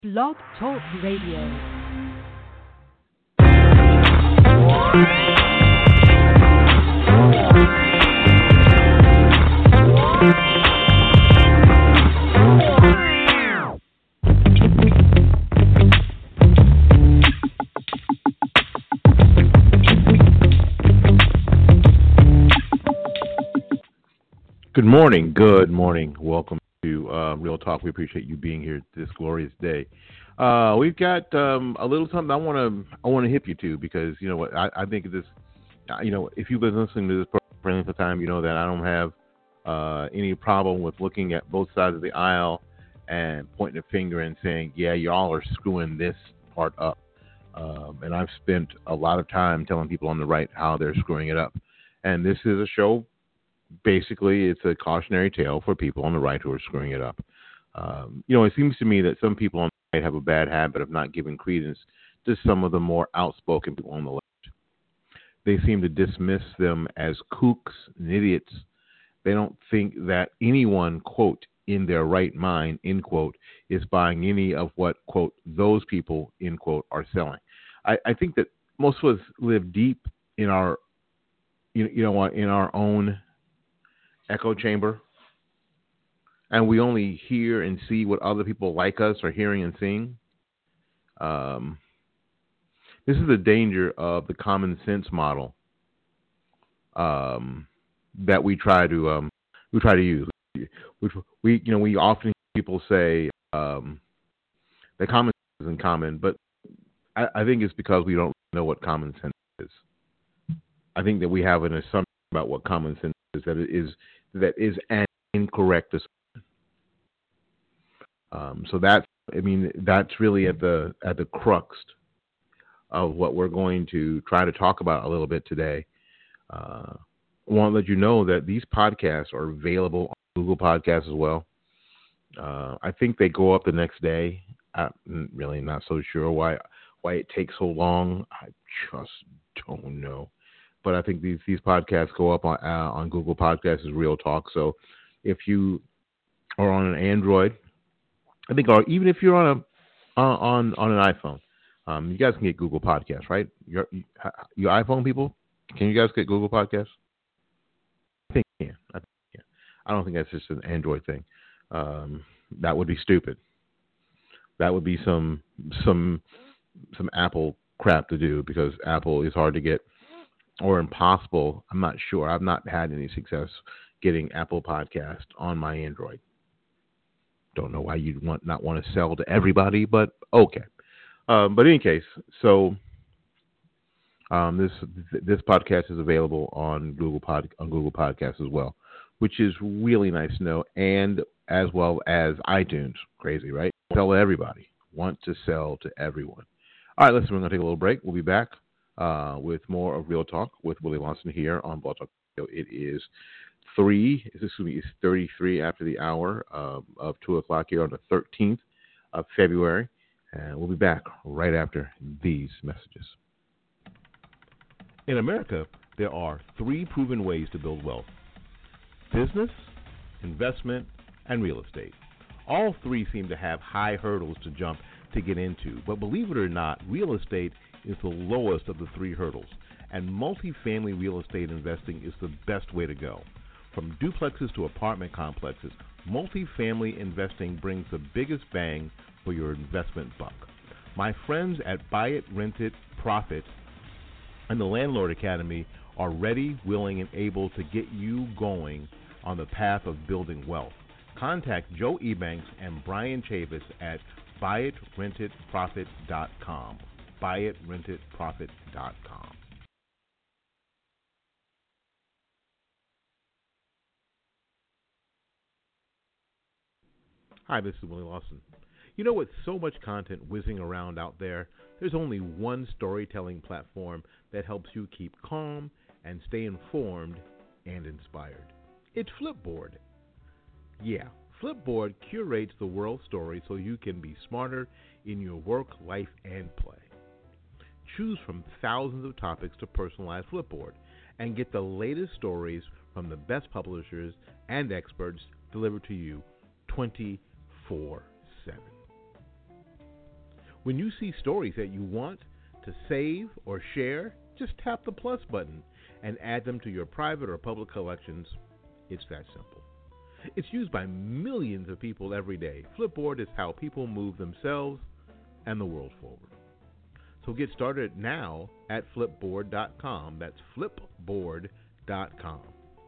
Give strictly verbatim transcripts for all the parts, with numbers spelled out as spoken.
Blog Talk Radio. Good morning. Good morning. Welcome to uh, Real Talk. We appreciate you being here this glorious day. Uh, we've got um, a little something I want to I want to hip you to because you know what I, I think this. You know, if you've been listening to this program for any length of time, you know that I don't have uh, any problem with looking at both sides of the aisle and pointing a finger and saying, "Yeah, y'all are screwing this part up." Um, and I've spent a lot of time telling people on the right how they're screwing it up. And this is a show. Basically, it's a cautionary tale for people on the right who are screwing it up. Um, you know, it seems to me that some people on the right have a bad habit of not giving credence to some of the more outspoken people on the left. They seem to dismiss them as kooks and idiots. They don't think that anyone, quote, in their right mind, end quote, is buying any of what, quote, those people, end quote, are selling. I, I think that most of us live deep in our, you, you know what, in our own echo chamber, and we only hear and see what other people like us are hearing and seeing. Um, this is the danger of the common sense model um, that we try to um, we try to use. Which we you know we often hear people say um, that common sense isn't common, but I, I think it's because we don't know what common sense is. I think that we have an assumption about what common sense is, that it is that is an incorrect assumption. Um, so that's, I mean, that's really at the at the crux of what we're going to try to talk about a little bit today. Uh, I want to let you know that these podcasts are available on Google Podcasts as well. Uh, I think they go up the next day. I'm really not so sure why why it takes so long. I just don't know. But I think these, these podcasts go up on uh, on Google Podcasts as Real Talk. So if you are on an Android, I think, or even if you're on a on on an iPhone, um, you guys can get Google Podcasts, right? Your your iPhone people, can you guys get Google Podcasts? I think you can. I think you can. I don't think that's just an Android thing. Um, that would be stupid. That would be some some some Apple crap to do because Apple is hard to get. Or impossible. I'm not sure. I've not had any success getting Apple Podcast on my Android. Don't know why you'd want not want to sell to everybody, but okay. Um, but in any case, so um, this this podcast is available on Google Pod on Google Podcasts as well, which is really nice to know, and as well as iTunes. Crazy, right? Sell to everybody. Want to sell to everyone. All right, listen. We're gonna take a little break. We'll be back. Uh, with more of Real Talk with Willie Lawson here on Blog Talk Radio. It is three, excuse me, it's thirty-three after the hour uh, of two o'clock here on the thirteenth of February. And we'll be back right after these messages. In America, there are three proven ways to build wealth: business, investment, and real estate. All three seem to have high hurdles to jump to get into, but believe it or not, real estate is the lowest of the three hurdles, and multifamily real estate investing is the best way to go. From duplexes to apartment complexes, multifamily investing brings the biggest bang for your investment buck. My friends at Buy It, Rent It, Profit and the Landlord Academy are ready, willing, and able to get you going on the path of building wealth. Contact Joe Ebanks and Brian Chavis at buy it rent it profit dot com. buy it rent it profit dot com. Hi, this is Willie Lawson. You know, with so much content whizzing around out there, there's only one storytelling platform that helps you keep calm and stay informed and inspired. It's Flipboard. Yeah, Flipboard curates the world story so you can be smarter in your work, life, and play. Choose from thousands of topics to personalize Flipboard and get the latest stories from the best publishers and experts delivered to you twenty-four seven. When you see stories that you want to save or share, just tap the plus button and add them to your private or public collections. It's that simple. It's used by millions of people every day. Flipboard is how people move themselves and the world forward. So get started now at flipboard dot com. That's flipboard dot com.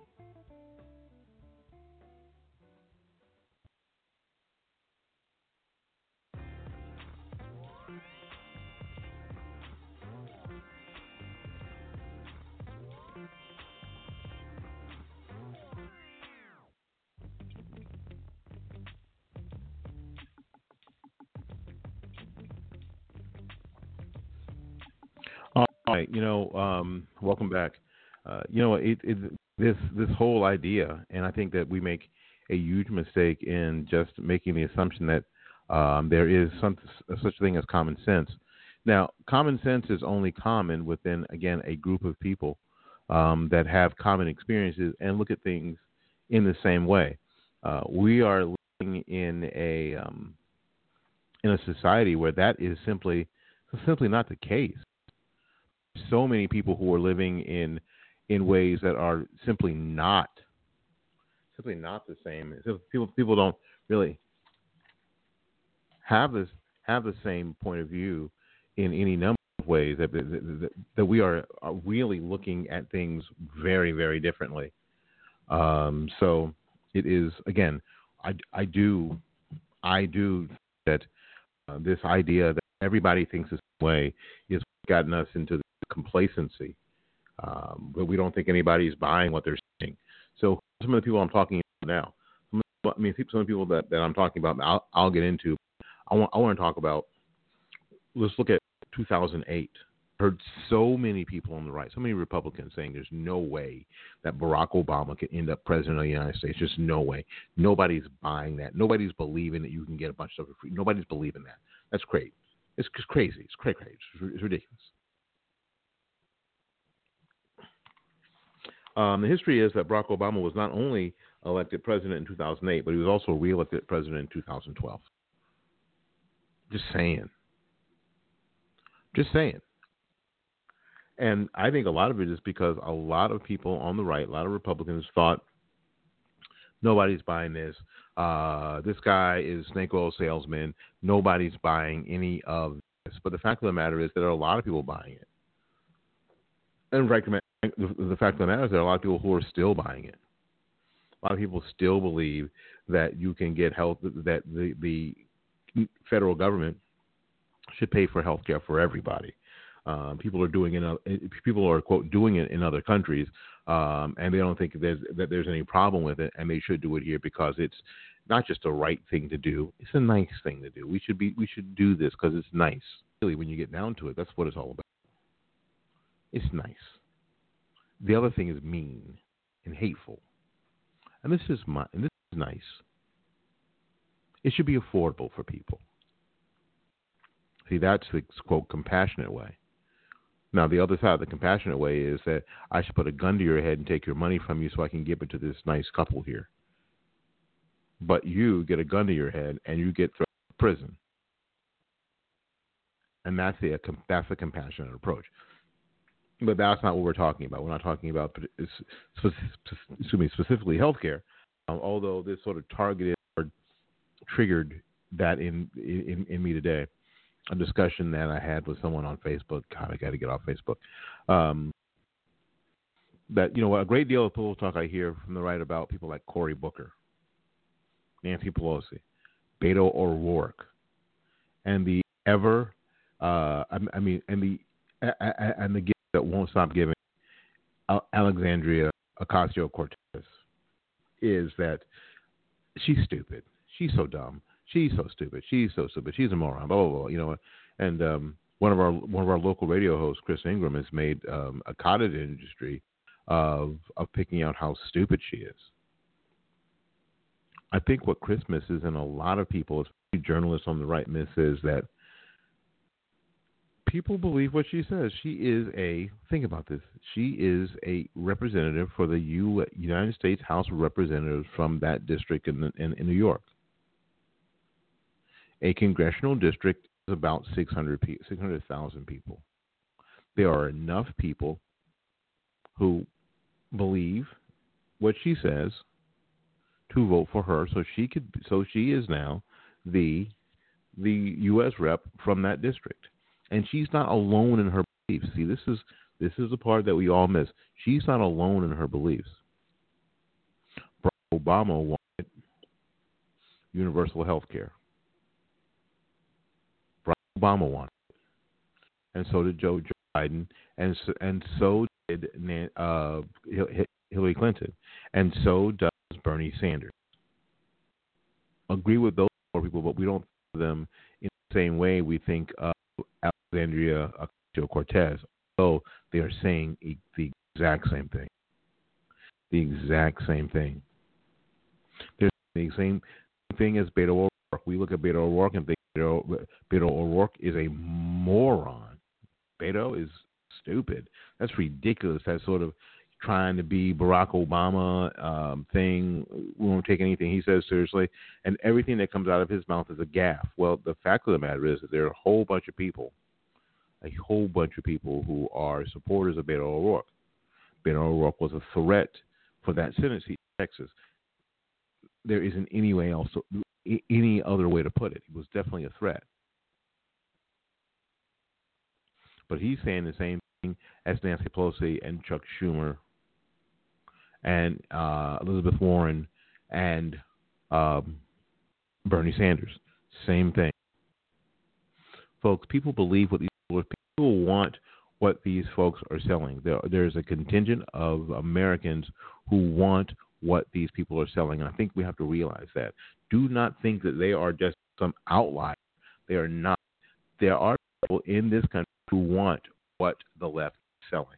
All right, you know, um, welcome back. Uh, you know, it, it, this this whole idea, and I think that we make a huge mistake in just making the assumption that um, there is some such thing as common sense. Now, common sense is only common within, again, a group of people um, that have common experiences and look at things in the same way. Uh, we are living in a um, in a society where that is simply simply not the case. So many people who are living in in ways that are simply not simply not the same. So people people don't really have this have the same point of view in any number of ways. That that, that we are, are really looking at things very, very differently. Um, so it is, again, I, I do I do that uh, this idea that everybody thinks the same way is gotten us into complacency, um, but we don't think anybody's buying what they're saying. So some of the people I'm talking about now, I mean, some of the people that, that I'm talking about, I'll, I'll get into. I want, I want to talk about, let's look at two thousand eight. I heard so many people on the right, so many Republicans saying there's no way that Barack Obama can end up president of the United States. Just no way. Nobody's buying that. Nobody's believing that you can get a bunch of stuff for free. Nobody's believing that. That's great. It's just crazy. It's crazy. It's ridiculous. Um, the history is that Barack Obama was not only elected president in two thousand eight, but he was also reelected president in two thousand twelve. Just saying. Just saying. And I think a lot of it is because a lot of people on the right, a lot of Republicans thought, nobody's buying this. Uh, this guy is snake oil salesman. Nobody's buying any of this. But the fact of the matter is that there are a lot of people buying it. And right, the, the fact of the matter is there are a lot of people who are still buying it. A lot of people still believe that you can get health, that the, the federal government should pay for health care for everybody. Um, people are doing it. People are, quote, doing it in other countries, um, and they don't think there's, that there's any problem with it, and they should do it here because it's not just the right thing to do; it's a nice thing to do. We should be, we should do this because it's nice. Really, when you get down to it, that's what it's all about. It's nice. The other thing is mean and hateful, and this is my, and this is nice. It should be affordable for people. See, that's the, quote, compassionate way. Now, the other side of the compassionate way is that I should put a gun to your head and take your money from you so I can give it to this nice couple here. But you get a gun to your head and you get thrown to prison. And that's the, that's a compassionate approach. But that's not what we're talking about. We're not talking about, excuse me, specifically healthcare, um, although this sort of targeted or triggered that in, in, in me today. A discussion that I had with someone on Facebook. God, I got to get off Facebook. Um, that, you know, a great deal of political talk I hear from the right about people like Cory Booker, Nancy Pelosi, Beto O'Rourke, and the ever, uh, I, I mean, and the and the gift that won't stop giving, Alexandria Ocasio-Cortez, is that she's stupid. She's so dumb. She's so stupid. She's so stupid. She's a moron. Blah blah blah. You know, and um, one of our one of our local radio hosts, Chris Ingram, has made um, a cottage industry of of picking out how stupid she is. I think what Chris misses, and a lot of people, especially journalists on the right, miss, is that people believe what she says. She is a think about this. She is a representative for the U, United States House of Representatives from that district in in, in New York. A congressional district is about six hundred thousand people. There are enough people who believe what she says to vote for her, so she could. So she is now the the U S rep from that district, and she's not alone in her beliefs. See, this is this is the part that we all miss. She's not alone in her beliefs. Barack Obama wanted universal health care. Barack Obama wanted it, and so did Joe, Joe Biden, and so, and so did uh, Hillary Clinton, and so does Bernie Sanders. Agree with those four people, but we don't think of them in the same way we think of Alexandria Ocasio-Cortez, although they are saying the exact same thing. The exact same thing. They're the same thing as Beto O'Rourke. We look at Beto O'Rourke and think Beto, Beto O'Rourke is a moron. Beto is stupid. That's ridiculous. That sort of trying to be Barack Obama um, thing. We won't take anything he says seriously, and everything that comes out of his mouth is a gaffe. Well, the fact of the matter is that there are a whole bunch of people, a whole bunch of people who are supporters of Beto O'Rourke. Beto O'Rourke was a threat for that Senate seat in Texas. There isn't any way else, to, any other way to put it. He was definitely a threat. But he's saying the same thing as Nancy Pelosi and Chuck Schumer and uh, Elizabeth Warren and um, Bernie Sanders. Same thing. Folks, people believe what these people, people want what these folks are selling. There, there's a contingent of Americans who want what these people are selling, and I think we have to realize that. Do not think that they are just some outlier. They are not. There are people in this country who want what the left is selling.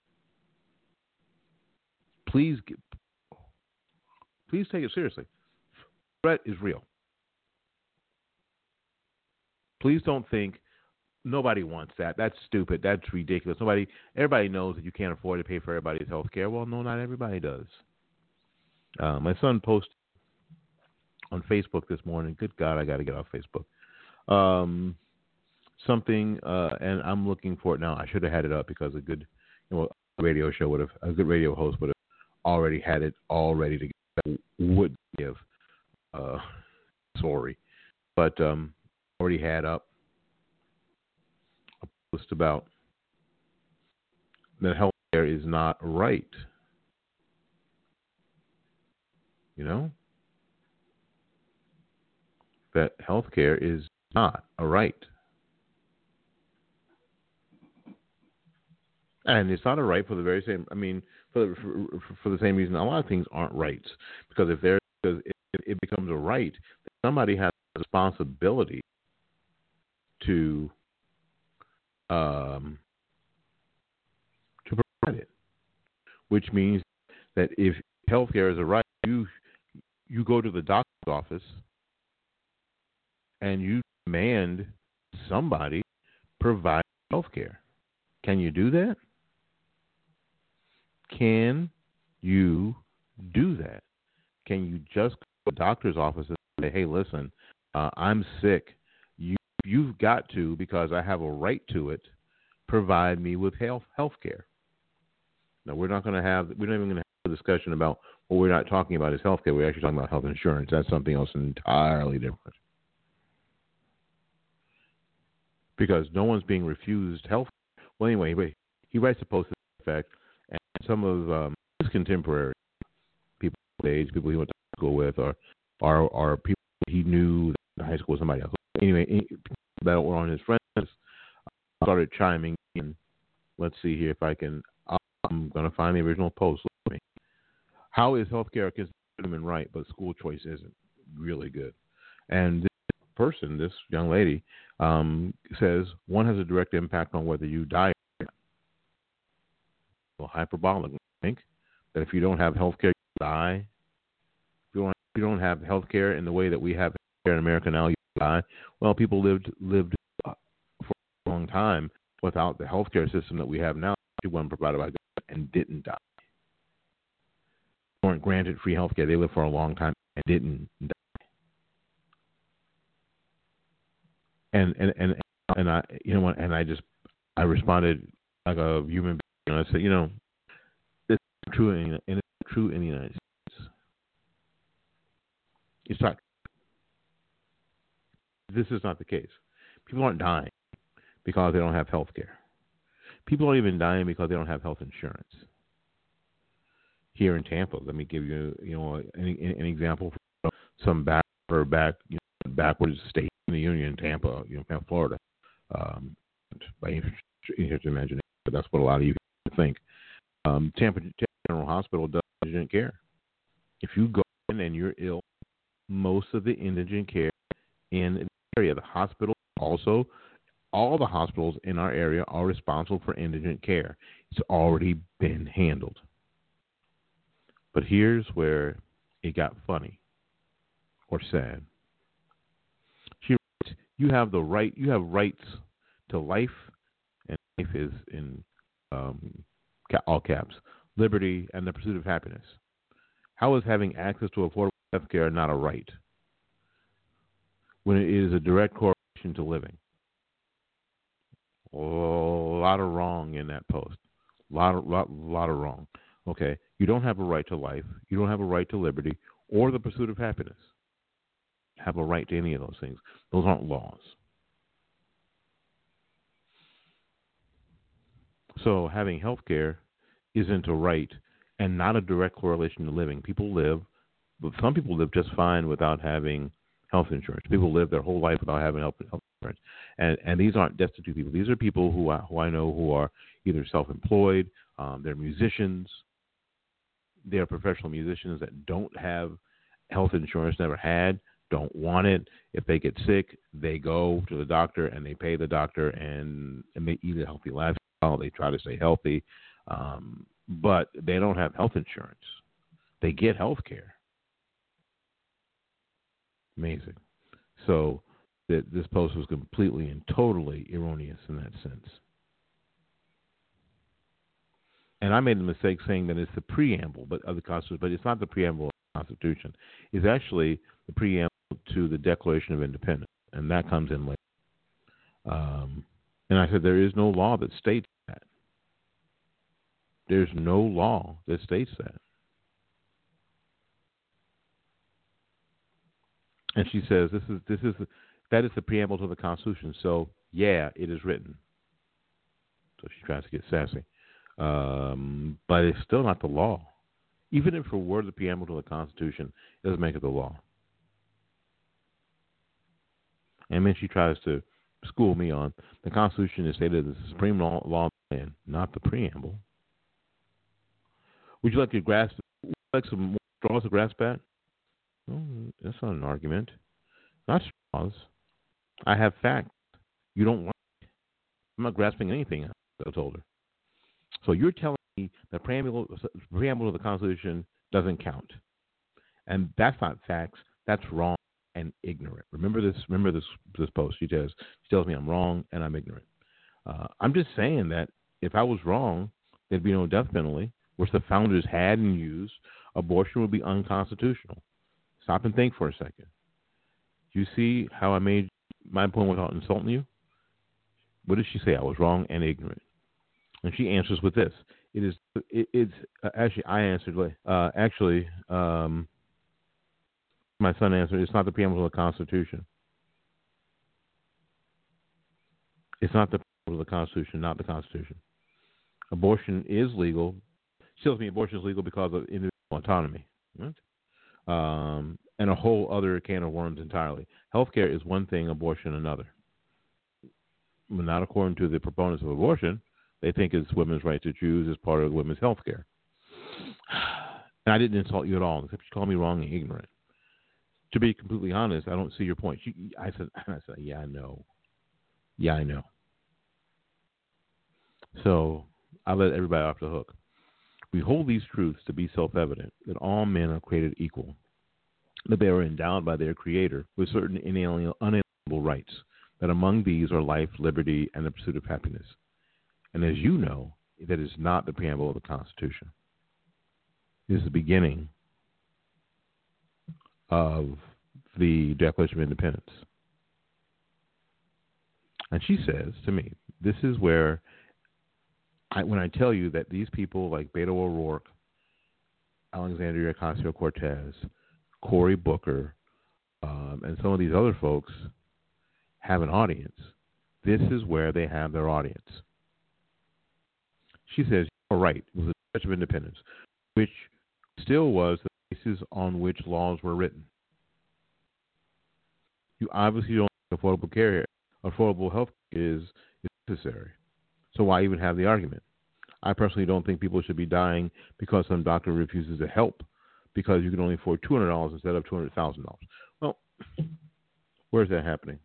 Please, get, please take it seriously. Threat is real. Please don't think nobody wants that. That's stupid. That's ridiculous. Nobody. Everybody knows that you can't afford to pay for everybody's health care. Well, no, not everybody does. Uh, my son posted on Facebook this morning. Good God, I got to get off Facebook. Um, something, uh, and I'm looking for it now. I should have had it up because a good, you know, radio show would have, a good radio host would have already had it all ready to give, would give. Uh, sorry, but um, already had up a post about that healthcare is not right. You know, that healthcare is not a right. And it's not a right for the very same, I mean, for the, for, for the same reason a lot of things aren't rights. Because if there, because if it becomes a right, somebody has a responsibility to um, to provide it. Which means that if healthcare is a right, you you go to the doctor's office and you demand somebody provide healthcare. Can you do that? Can you do that? Can you just go to the doctor's office and say, hey, listen, uh, I'm sick. You, you've got to, because I have a right to it, provide me with health health care. Now, we're not going to have, we're not even going to have a discussion about what we're not talking about is health care. We're actually talking about health insurance. That's something else entirely different. Because no one's being refused health care. Well, anyway, wait, he writes a post to that effect, and some of um, his contemporary people his age, people he went to high school with, or are are people he knew in high school with somebody else. Anyway, people that were on his friends started chiming in. Let's see here if I can. I'm going to find the original post. Look at me. How is healthcare a human right, but school choice isn't? Really good. And this person, this young lady, um, says one has a direct impact on whether you die or not. Well, hyperbolic. I think that if you don't have healthcare, you die. If you don't, if you don't have healthcare in the way that we have healthcare in America now, you die. Well, people lived lived for a long time without the healthcare system that we have now. One provided by government and didn't die. They weren't granted free health care. They lived for a long time and didn't die. And and and and I, you know what? And I just I responded like a human being. And I said, you know, this is true in and it's true in the United States. It's not. This is not the case. People aren't dying because they don't have health care. People aren't even dying because they don't have health insurance. Here in Tampa, let me give you, you know, an, an example from some back or back, you know, backwards state in the union, Tampa, you know, Florida. Um, by interest imagination, but that's what a lot of you think. Um, Tampa General Hospital does indigent care. If you go in and you're ill, most of the indigent care in the area, the hospital also, all the hospitals in our area are responsible for indigent care. It's already been handled. But here's where it got funny or sad. She writes, you have the right, you have rights to life, and life is in um, all caps, liberty, and the pursuit of happiness. How is having access to affordable health care not a right when it is a direct correlation to living? Oh, a lot of wrong in that post. A lot of, lot, lot of wrong. Okay, you don't have a right to life. You don't have a right to liberty or the pursuit of happiness. Have a right to any of those things. Those aren't laws. So having health care isn't a right and not a direct correlation to living. People live, but some people live just fine without having health insurance. People live their whole life without having health, health insurance. And and these aren't destitute people. These are people who I, who I know who are either self-employed, um, they're musicians, they're professional musicians that don't have health insurance, never had, don't want it. If they get sick, they go to the doctor and they pay the doctor and, and they eat a healthy lifestyle. They try to stay healthy, um, but they don't have health insurance. They get health care. Amazing. So that this post was completely and totally erroneous in that sense. And I made the mistake saying that it's the preamble but of the Constitution, but it's not the preamble of the Constitution. It's actually the preamble to the Declaration of Independence, and that comes in later. Um, and I said there is no law that states that. There's no law that states that. And she says this is this is that is the preamble to the Constitution. So yeah, it is written. So she tries to get sassy. Um, but it's still not the law. Even if it were the preamble to the Constitution, it doesn't make it the law. And then she tries to school me on the Constitution is stated as the supreme law, law of the land, not the preamble. Would you like to grasp? Would you like some more straws to grasp at? Well, that's not an argument. Not straws. I have facts. You don't want it. I'm not grasping anything. I told her. So you're telling me the preamble, preamble of the Constitution doesn't count, and that's not facts. That's wrong and ignorant. Remember this. Remember this. This post. She says she tells me I'm wrong and I'm ignorant. Uh, I'm just saying that if I was wrong, there'd be no death penalty, which the founders had and used. Abortion would be unconstitutional. Stop and think for a second. You see how I made my point without insulting you? What did she say? I was wrong and ignorant. And she answers with this. It is. It, it's uh, actually I answered. Uh, actually, um, my son answered. It's not the preamble of the Constitution. It's not the preamble of the Constitution. Not the Constitution. Abortion is legal. She tells me abortion is legal because of individual autonomy, right? Um, and a whole other can of worms entirely. Healthcare is one thing. Abortion another. But not according to the proponents of abortion. They think it's women's right to choose as part of women's health care. And I didn't insult you at all, except you called me wrong and ignorant. To be completely honest, I don't see your point. She, I said, I said, yeah, I know. Yeah, I know. So I let everybody off the hook. We hold these truths to be self-evident, that all men are created equal, that they are endowed by their Creator with certain inalienable, unalienable rights, that among these are life, liberty, and the pursuit of happiness. And as you know, that is not the preamble of the Constitution. It is the beginning of the Declaration of Independence. And she says to me, this is where, I, when I tell you that these people like Beto O'Rourke, Alexandria Ocasio-Cortez, Cory Booker, um, and some of these other folks have an audience, this is where they have their audience. She says, you're right, it was a Church of Independence, which still was the basis on which laws were written. You obviously don't think affordable care, affordable health is, is necessary. So why even have the argument? I personally don't think people should be dying because some doctor refuses to help because you can only afford two hundred dollars instead of two hundred thousand dollars. Well, where's that happening?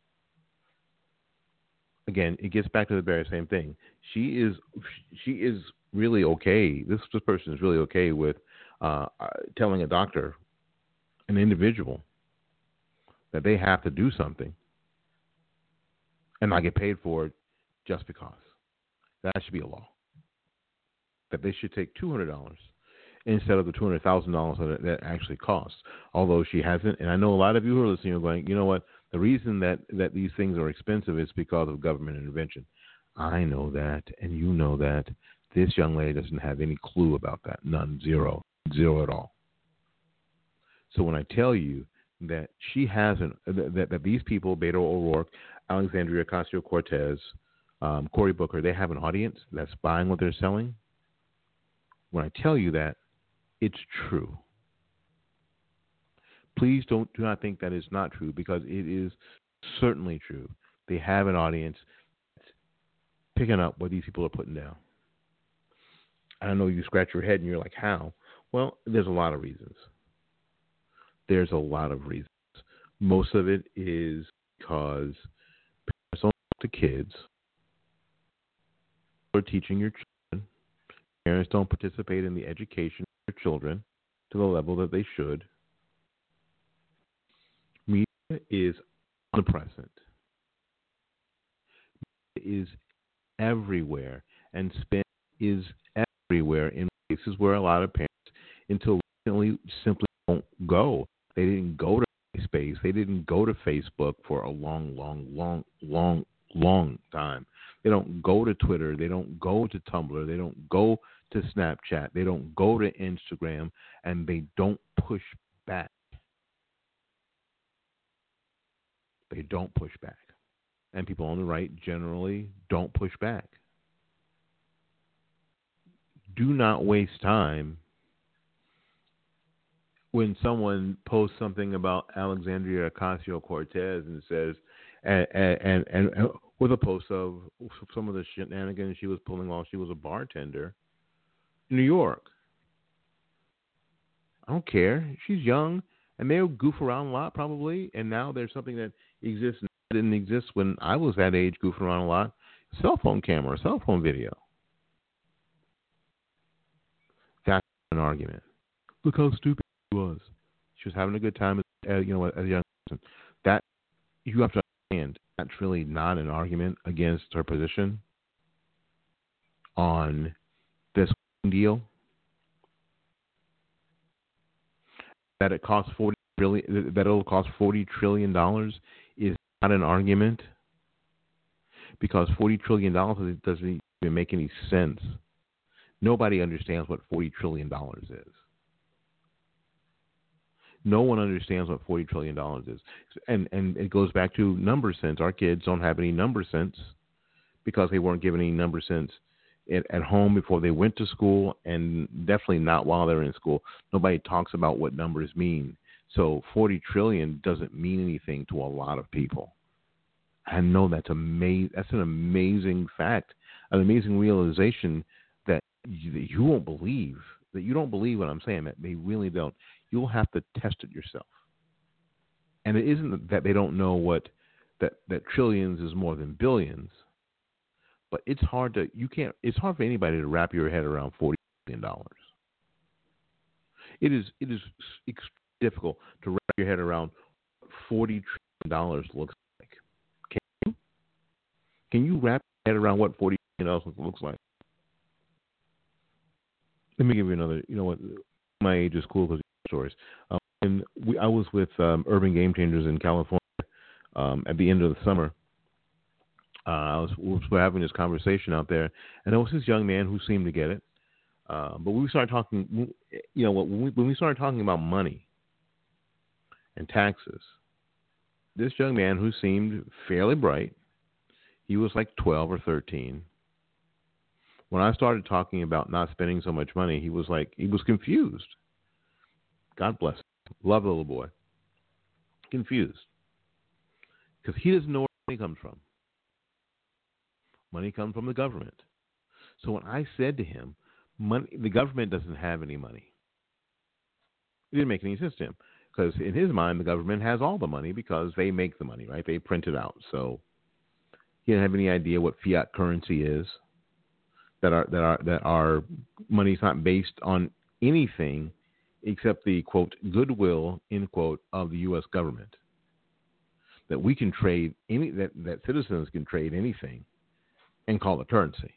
Again, it gets back to the very same thing. She is she is really okay. This, this person is really okay with uh, telling a doctor, an individual, that they have to do something and not get paid for it just because. That should be a law. That they should take two hundred dollars instead of the two hundred thousand dollars that that actually costs. Although she hasn't, and I know a lot of you who are listening are going, you know what, the reason that, that these things are expensive is because of government intervention. I know that, and you know that. This young lady doesn't have any clue about that. None, zero, zero at all. So when I tell you that she hasn't, that, that these people, Beto O'Rourke, Alexandria Ocasio-Cortez, um, Cory Booker, they have an audience that's buying what they're selling. When I tell you that, it's true. Please don't do not think that it's not true, because it is certainly true. They have an audience picking up what these people are putting down. I know you scratch your head and you're like, how? Well, there's a lot of reasons. There's a lot of reasons. Most of it is because parents don't talk to kids. Are teaching your children. Parents don't participate in the education of their children to the level that they should. Media is omnipresent. Media is everywhere, and spin is everywhere in places where a lot of parents, until recently, simply don't go. They didn't go to MySpace. They didn't go to Facebook for a long, long, long, long, long time. They don't go to Twitter. They don't go to Tumblr. They don't go to Snapchat. They don't go to Instagram, and they don't push back. They don't push back. And people on the right generally don't push back. Do not waste time when someone posts something about Alexandria Ocasio-Cortez and says, and, and, and, and with a post of some of the shenanigans she was pulling while she was a bartender in New York. I don't care. She's young, and they'll goof around a lot probably, and now there's something that exists that didn't exist when I was that age, goofing around a lot. Cell phone camera, cell phone video. That's an argument. Look how stupid she was. She was having a good time as, uh, you know, as a young person. That, you have to understand, that's really not an argument against her position on this deal. That it costs forty trillion, that it'll cost forty trillion dollars is not an argument, because forty trillion dollars doesn't even make any sense. Nobody understands what forty trillion dollars is. No one understands what forty trillion dollars is. And and it goes back to number sense. Our kids don't have any number sense because they weren't given any number sense at, at home before they went to school, and definitely not while they're in school. Nobody talks about what numbers mean. So forty trillion doesn't mean anything to a lot of people. I know that's amazing. That's an amazing fact, an amazing realization that you, that you won't believe, that you don't believe what I'm saying, that they really don't. You'll have to test it yourself. And it isn't that they don't know what, that, that trillions is more than billions, but it's hard to, you can't, it's hard for anybody to wrap your head around forty billion dollars. It is, it is extremely difficult to wrap your head around what forty trillion dollars looks like. Can you? Can you wrap your head around what forty trillion dollars looks like? Let me give you another, you know what, my age is cool because stories. Um, and we, I was with um, Urban Game Changers in California um, at the end of the summer, Uh, I was, we were having this conversation out there, and there was this young man who seemed to get it. Uh, but when we started talking, you know, when we, when we started talking about money and taxes, this young man who seemed fairly bright, he was like twelve or thirteen. When I started talking about not spending so much money, he was like, he was confused. God bless him. Love the little boy. Confused. Because he doesn't know where money comes from. Money comes from the government. So when I said to him, money, the government doesn't have any money, it didn't make any sense to him. Because in his mind, the government has all the money because they make the money, right? They print it out. So he didn't have any idea what fiat currency is. That our that our that our money is not based on anything except the quote goodwill end quote of the U S government. That we can trade any that, that citizens can trade anything and call it currency.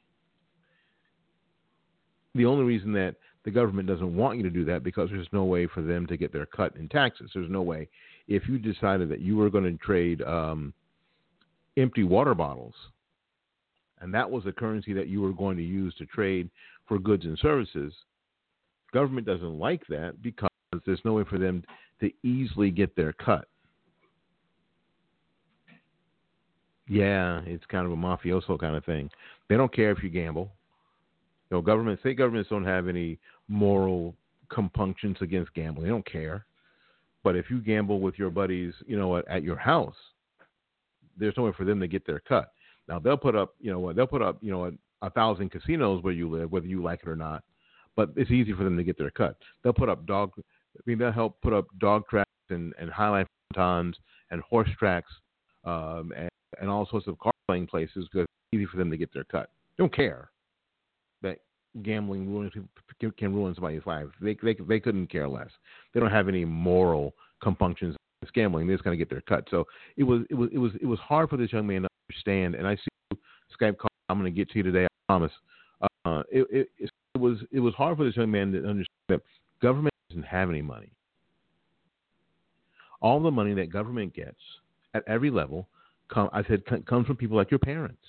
The only reason that the government doesn't want you to do that because there's no way for them to get their cut in taxes. There's no way. If you decided that you were going to trade um, empty water bottles, and that was the currency that you were going to use to trade for goods and services, government doesn't like that because there's no way for them to easily get their cut. Yeah, it's kind of a mafioso kind of thing. They don't care if you gamble. You know, government, state governments don't have any moral compunctions against gambling. They don't care. But if you gamble with your buddies, you know, at, at your house, there's no way for them to get their cut. Now they'll put up, you know, they'll put up, you know, a, a thousand casinos where you live, whether you like it or not. But it's easy for them to get their cut. They'll put up dog, I mean, they'll help put up dog tracks and, and highlight fontans and horse tracks um, and, and all sorts of car playing places because it's easy for them to get their cut. They don't care that gambling ruins, can ruin somebody's life. They, they they couldn't care less. They don't have any moral compunctions against gambling. They're just going to get their cut. So it was it was it was it was hard for this young man to understand. And I see you, Skype call. I'm going to get to you today. I promise. Uh, it, it, it was it was hard for this young man to understand that government doesn't have any money. All the money that government gets at every level, come, I said, comes from people like your parents.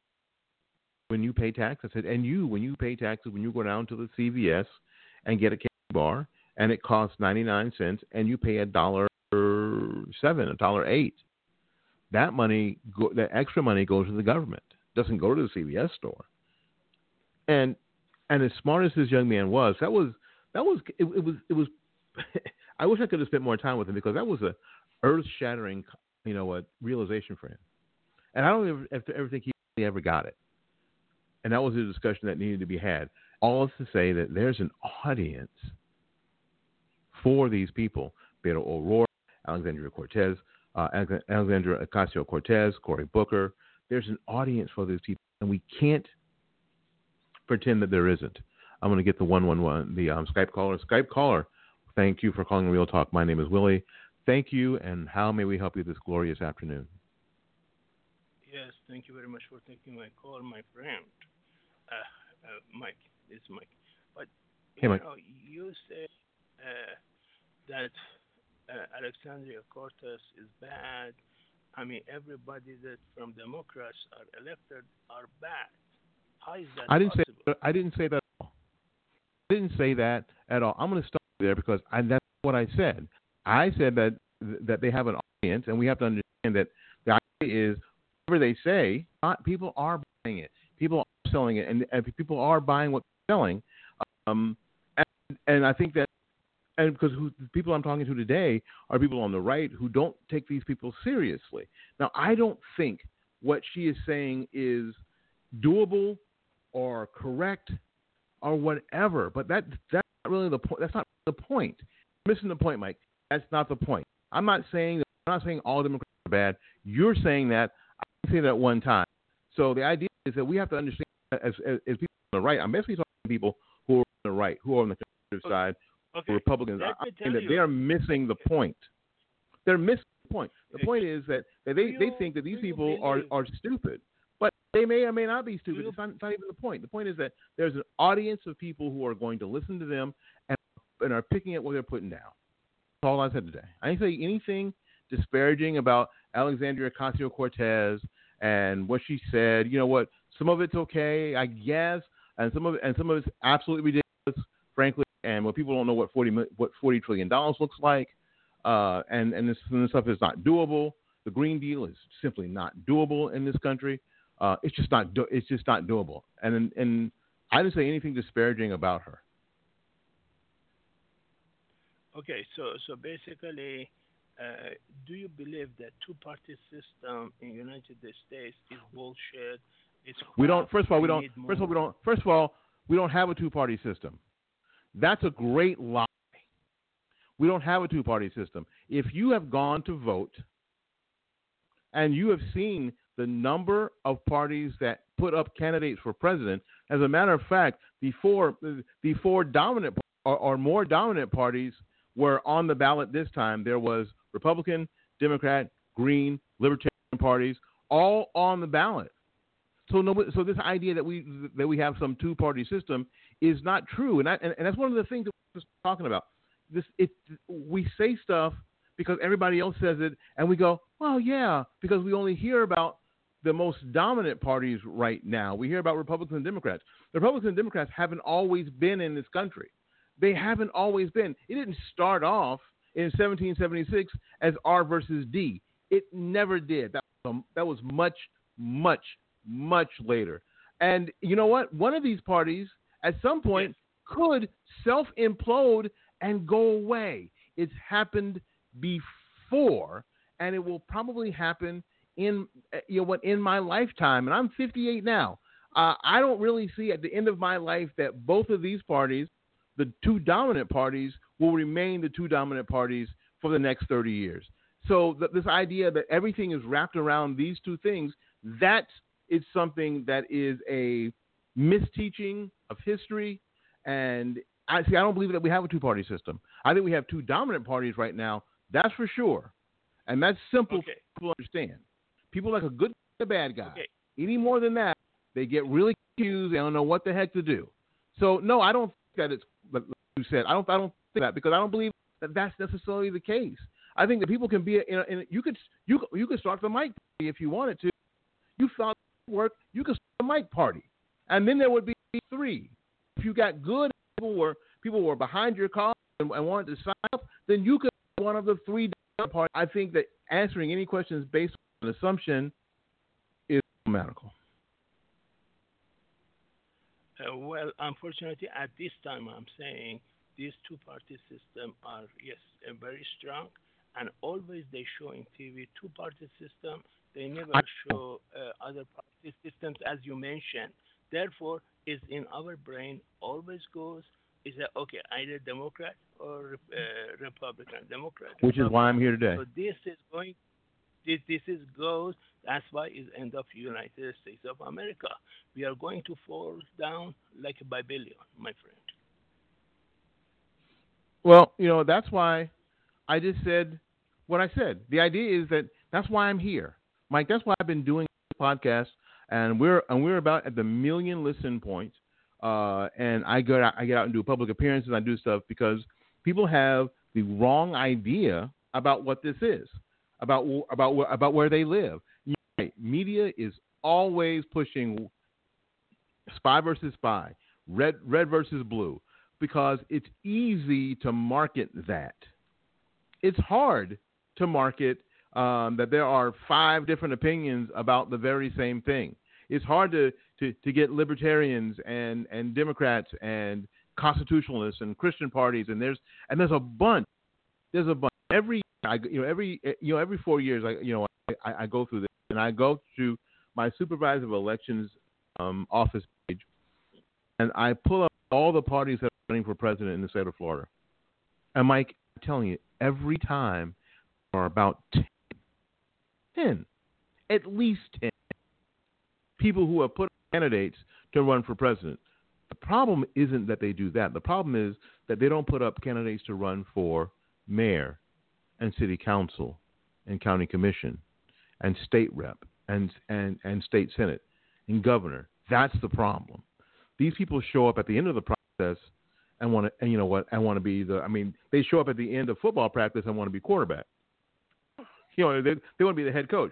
When you pay tax, I said, and you, when you pay taxes, when you go down to the C V S and get a candy bar, and it costs ninety-nine cents, and you pay a dollar seven, a dollar eight, that money, go, that extra money goes to the government. It doesn't go to the C V S store. And and as smart as this young man was, that was that was it, it was it was. I wish I could have spent more time with him because that was a earth-shattering, you know, a realization for him. And I don't ever, ever think he ever got it. And that was a discussion that needed to be had. All is to say that there's an audience for these people: Beto O'Rourke, Alexandria Cortez, uh, Alexandria Ocasio-Cortez, Cory Booker. There's an audience for these people, and we can't pretend that there isn't. I'm going to get the one one one, the um, Skype caller. Skype caller, thank you for calling Real Talk. My name is Willie. Thank you, and how may we help you this glorious afternoon? Yes, thank you very much for taking my call, my friend. Uh, uh, Mike, it's Mike. But hey, you Mike. know, you say uh, that uh, Alexandria Cortez is bad. I mean, everybody that from Democrats are elected are bad. How is that I didn't possible? say I didn't say that at all. I didn't say that at all. I'm going to stop there because I, that's what I said. I said that that they have an audience, and we have to understand that the idea is whatever they say, not, people are buying it. People are selling it, and, and people are buying what they're selling. Um, and, and I think that, and because who, the people I'm talking to today are people on the right who don't take these people seriously. Now, I don't think what she is saying is doable or correct or whatever, but that that's not really the point. That's not the point. You're missing the point, Mike. That's not the point. I'm not saying that, I'm not saying all Democrats are bad. You're saying that. I didn't say that one time. So the idea is that we have to understand as, as, as people on the right. I'm basically talking to people who are on the right, who are on the conservative Okay. side, Okay. Republicans. Let I'm me saying tell that you. they are missing the point. They're missing the point. The Okay. point is that, that they, Do they you- think that these do you people are, believe- are stupid. But they may or may not be stupid. you- It's not, it's not even the point. The point is that there's an audience of people who are going to listen to them and, and are picking up what they're putting down. That's all I said today. I didn't say anything disparaging about Alexandria Ocasio-Cortez and what she said. You know what? Some of it's okay, I guess, and some of it, and some of it's absolutely ridiculous, frankly. And when people don't know what forty what forty trillion dollars looks like, uh, and and this, and this stuff is not doable. The Green Deal is simply not doable in this country. Uh, it's just not do- it's just not doable. And and I didn't say anything disparaging about her. Okay, so so basically, uh, do you believe that two-party system in United States is bullshit? It's We don't. First of all, we we don't. need First of all, we more- don't. First of all, we don't have a two-party system. That's a great lie. We don't have a two-party system. If you have gone to vote and you have seen the number of parties that put up candidates for president, as a matter of fact, the four the four dominant or, or more dominant parties were on the ballot this time. There was Republican, Democrat, Green, Libertarian parties, all on the ballot. So no, so this idea that we that we have some two-party system is not true, and, I, and and that's one of the things that we're talking about. This it we say stuff because everybody else says it, and we go, well, yeah, because we only hear about the most dominant parties right now. We hear about Republicans and Democrats. The Republicans and Democrats haven't always been in this country. They haven't always been. It didn't start off in seventeen seventy-six as R versus D. It never did. That was, um, that was much, much, much later. And you know what? One of these parties at some point could self-implode and go away. It's happened before, and it will probably happen in you know what in my lifetime. And I'm fifty-eight now. Uh, I don't really see at the end of my life that both of these parties, the two dominant parties, will remain the two dominant parties for the next thirty years. So th- this idea that everything is wrapped around these two things, that is something that is a misteaching of history. And I see. I don't believe that we have a two-party system. I think we have two dominant parties right now. That's for sure, and that's simple Okay. for people to understand. People like a good guy, a bad guy. Okay. Any more than that, they get really confused. They don't know what the heck to do. So no, I don't think that it's like you said. I don't. I don't think that because I don't believe that that's necessarily the case. I think that people can be in. A, in a, you could you could- you could start the mic party if you wanted to. You thought it would work. You could start the mic party, and then there would be three. If you got good people were people were behind your cause and, and wanted to sign up, then you could be one of the three parties. I think that answering any questions based on an assumption is problematical. Uh, well, unfortunately, at this time, I'm saying these two-party system are, yes, uh, very strong, and always they show in T V two-party system. They never I- show uh, other party systems, as you mentioned. Therefore, is in our brain always goes is that okay, either Democrat or uh, Republican, Democrat, Which is why I'm here today. So this is going. This, this is goes. That's why it's end of United States of America. We are going to fall down like a Babylon, my friend. Well, you know, that's why I just said what I said. The idea is that that's why I'm here, Mike. That's why I've been doing this podcast, and we're and we're about at the million listen point. Uh, and I go out, I get out and do public appearances. I do stuff because people have the wrong idea about what this is, about about about where they live. Right. Media is always pushing spy versus spy, red red versus blue, because it's easy to market that. It's hard to market um, that there are five different opinions about the very same thing. It's hard to, to, to get libertarians and, and Democrats and constitutionalists and Christian parties, and there's and there's a bunch. There's a bunch. Every I, you know every you know every four years I you know I, I go through this, and I go to my supervisor of elections um, office page, and I pull up all the parties that are running for president in the state of Florida. And Mike, I'm telling you, every time there are about ten, ten, at least ten people who have put up candidates to run for president. The problem isn't that they do that. The problem is that they don't put up candidates to run for mayor and city council and county commission and state rep and, and, and state senate and governor. That's the problem. These people show up at the end of the process and want to, and you know what, and want to be the, I mean, they show up at the end of football practice and want to be quarterback. You know, they, they want to be the head coach.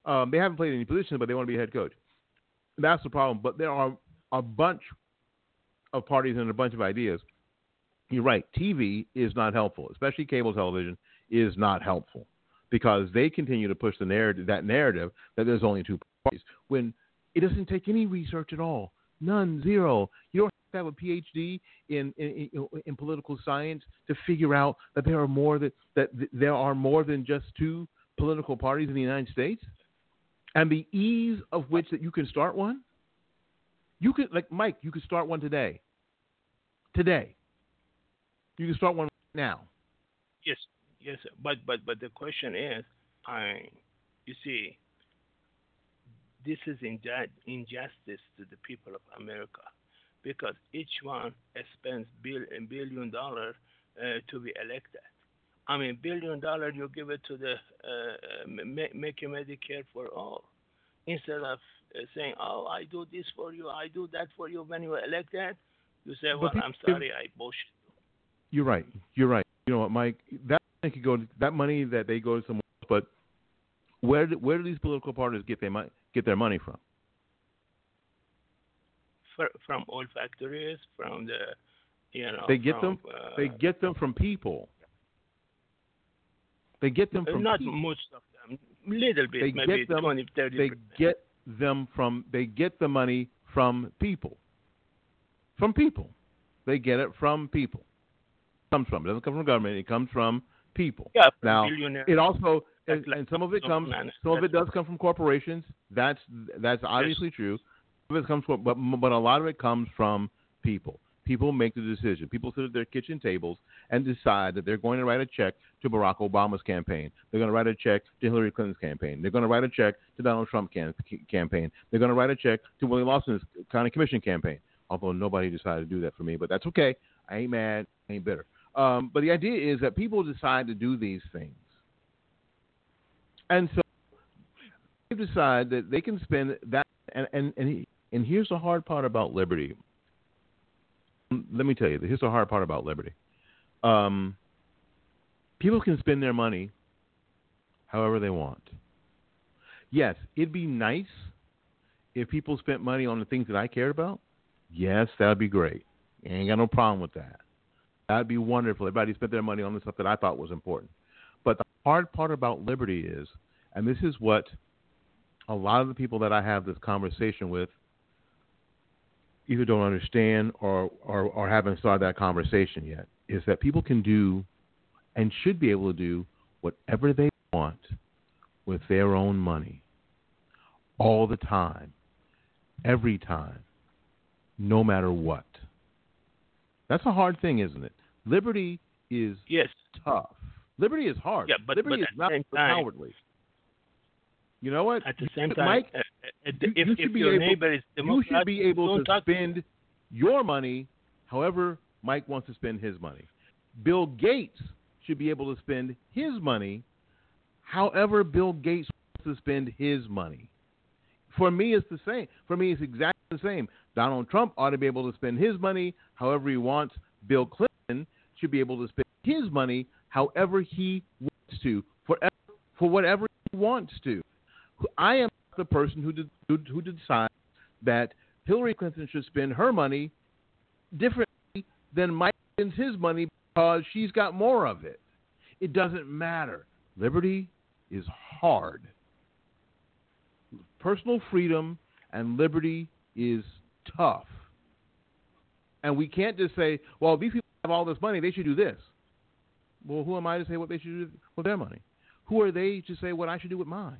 Um, they haven't played any positions, but they want to be a head coach. That's the problem. But there are a bunch of parties and a bunch of ideas. You're right. T V is not helpful, especially cable television is not helpful because they continue to push the narrative, that narrative that there's only two parties when it doesn't take any research at all. None, zero. You don't have to have a P H D in in, in, in political science to figure out that there are more that, that there are more than just two political parties in the United States, and the ease of which that you can start one. You could, like Mike, you could start one today. Today, you can start one now. Yes, yes, but but but the question is, I, you see, this is inju- injustice to the people of America, because each one spends bill a billion dollars uh, to be elected. I mean, billion dollar you give it to the uh, ma- make a Medicare for all, instead of uh, saying, "Oh, I do this for you, I do that for you." When you are elected, you say, "Well, people, I'm sorry, I bullshit." You're right. You're right. You know what, Mike? That money could go. That money that they go to somewhere else, but where do, where do these political parties get their money get their money from? For, from oil factories, from the, you know, they get from, them. Uh, they get them from people. They get them from not people. most of them, little bit, they maybe get them, twenty, thirty They percent. get them from. They get the money from people. From people, they get it from people. It comes from. It doesn't come from government. It comes from people. Yeah, from now billionaires. it also and, Like and some of it comes. man, Some of it does come from corporations. That's that's obviously yes. true. Some of it comes from, but but a lot of it comes from people. People make the decision. People sit at their kitchen tables and decide that they're going to write a check to Barack Obama's campaign. They're going to write a check to Hillary Clinton's campaign. They're going to write a check to Donald Trump's can- campaign. They're going to write a check to Willie Lawson's County Commission campaign. Although nobody decided to do that for me, but that's okay. I ain't mad. I ain't bitter. Um, but the idea is that people decide to do these things. And so they decide that they can spend that. And, and, and, and here's the hard part about liberty. Let me tell you, here's the hard part about liberty. Um, people can spend their money however they want. Yes, it'd be nice if people spent money on the things that I cared about. Yes, that would be great. I ain't got no problem with that. That would be wonderful. Everybody spent their money on the stuff that I thought was important. But the hard part about liberty is, and this is what a lot of the people that I have this conversation with either don't understand or, or, or haven't started that conversation yet, is that people can do and should be able to do whatever they want with their own money all the time, every time, no matter what. That's a hard thing, isn't it? Liberty is yes. tough. Liberty is hard. Yeah, but, Liberty but is not cowardly. You know what? At the same time, Mike, uh, uh, you, if, you if be your able, neighbor is you Democrat, should be able to talk spend your money however Mike wants to spend his money. Bill Gates should be able to spend his money however Bill Gates wants to spend his money. For me, it's the same. For me, it's exactly the same. Donald Trump ought to be able to spend his money however he wants. Bill Clinton should be able to spend his money however he wants to, for, for whatever he wants to. I am the person who did, who, who decides that Hillary Clinton should spend her money differently than Mike spends his money because she's got more of it. It doesn't matter. Liberty is hard. Personal freedom and liberty is tough. And we can't just say, well, these people have all this money, they should do this. Well, who am I to say what they should do with their money? Who are they to say what I should do with mine?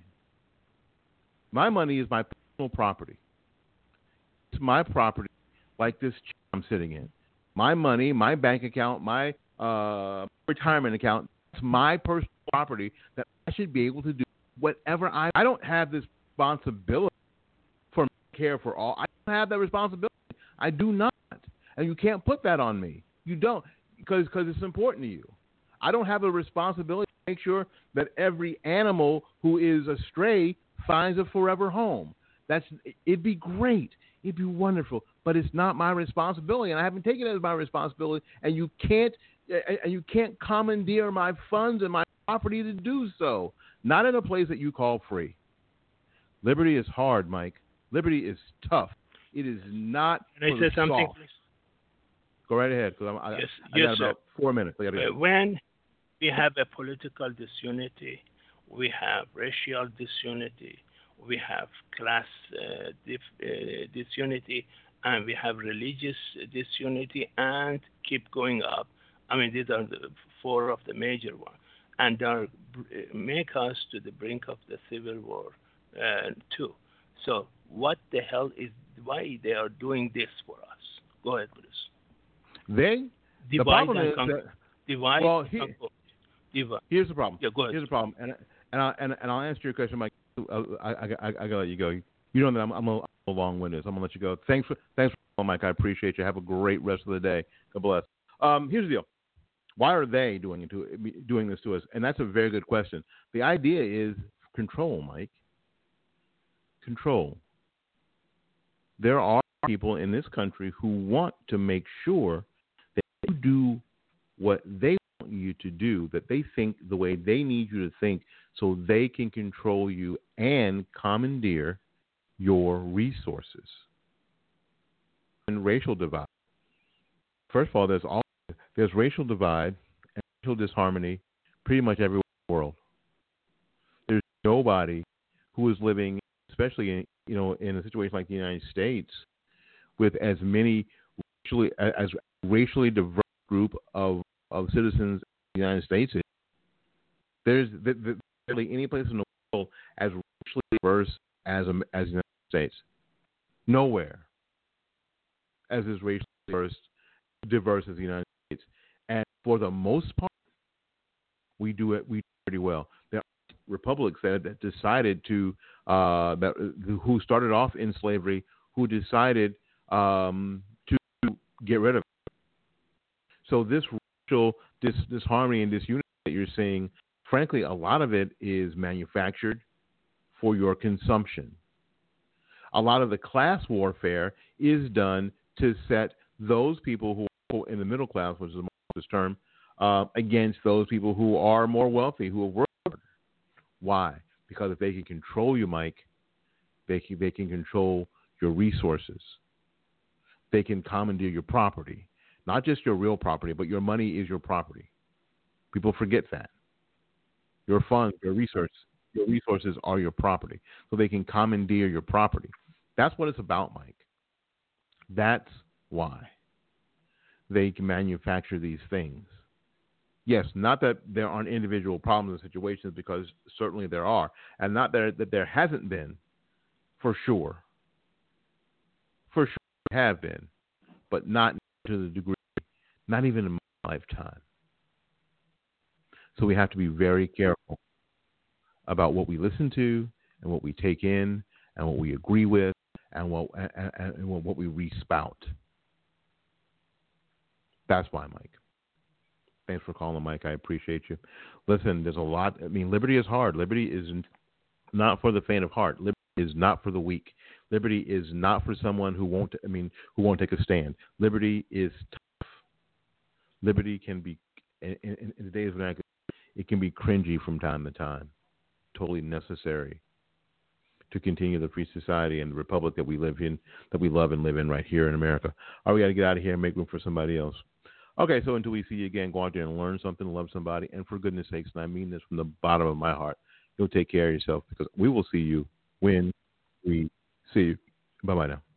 My money is my personal property. It's my property, like this chair I'm sitting in. My money, my bank account, my uh, retirement account, it's my personal property that I should be able to do whatever I I don't have this responsibility for care for all. I don't have that responsibility. I do not. And you can't put that on me. You don't, because because it's important to you. I don't have a responsibility to make sure that every animal who is astray finds a forever home. That's it'd be great. It'd be wonderful, but it's not my responsibility, and I haven't taken it as my responsibility. And you can't, and you can't commandeer my funds and my property to do so. Not in a place that you call free. Liberty is hard, Mike. Liberty is tough. It is not Can for I the say something, soft. please? Go right ahead, because I, Yes, I yes, got sir. about four minutes. I gotta Uh, go. when we have a political disunity, we have racial disunity, we have class uh, dif- uh, disunity, and we have religious disunity, and keep going up. I mean, these are the four of the major ones, and they are, make us to the brink of the civil war uh, too. So, what the hell is why they are doing this for us? Go ahead, please. They, the Divide problem and is conquer. that, Divide well, and he, conquer. Divide. here's the problem. Yeah, go ahead. Here's the problem, and and I and, and I'll answer your question, Mike. I I, I, I gotta let you go. You know that I'm I'm a, I'm a long-winded, so I'm gonna let you go. Thanks for thanks for Mike. I appreciate you. Have a great rest of the day. God bless. Um, here's the deal. Why are they doing it to doing this to us? And that's a very good question. The idea is control, Mike. Control. There are people in this country who want to make sure that you do what they want you to do, that they think the way they need you to think, so they can control you and commandeer your resources. And racial divide. First of all, there's all there's racial divide and racial disharmony pretty much everywhere in the world. There's nobody who is living, especially in you know in a situation like the United States, with as many racially as racially diverse group of, of citizens in the United States. There's barely any place in the world as racially diverse as as the United States. Nowhere as is racially diverse, diverse as the United States. And for the most part, we do it we do pretty well. There are republics that, that decided to uh, that who started off in slavery, who decided um, to get rid of it. So this racial dis, disharmony and disunity that you're seeing, frankly, a lot of it is manufactured for your consumption. A lot of the class warfare is done to set those people who are in the middle class, which is the most term, uh, against those people who are more wealthy, who are working. Why? Because if they can control you, Mike, they can, they can control your resources. They can commandeer your property. Not just your real property, but your money is your property. People forget that. Your funds, your resources, your resources are your property. So they can commandeer your property. That's what it's about, Mike. That's why they can manufacture these things. Yes, not that there aren't individual problems and situations, because certainly there are, and not that, that there hasn't been, for sure. For sure there have been, but not to the degree, not even in my lifetime. So we have to be very careful about what we listen to and what we take in and what we agree with and what and, and what we respout. That's why, Mike. Thanks for calling, Mike. I appreciate you. Listen, there's a lot. I mean, liberty is hard. Liberty is not for the faint of heart. Liberty is not for the weak. Liberty is not for someone who won't. I mean, who won't take a stand. Liberty is tough. Liberty can be, in, in, in today's vernacular, it can be cringy from time to time. Totally necessary to continue the free society and the republic that we live in, that we love and live in right here in America. All right, we got to get out of here and make room for somebody else. Okay, so until we see you again, go out there and learn something, love somebody, and for goodness sakes, and I mean this from the bottom of my heart, you'll take care of yourself, because we will see you when we see you. Bye-bye now.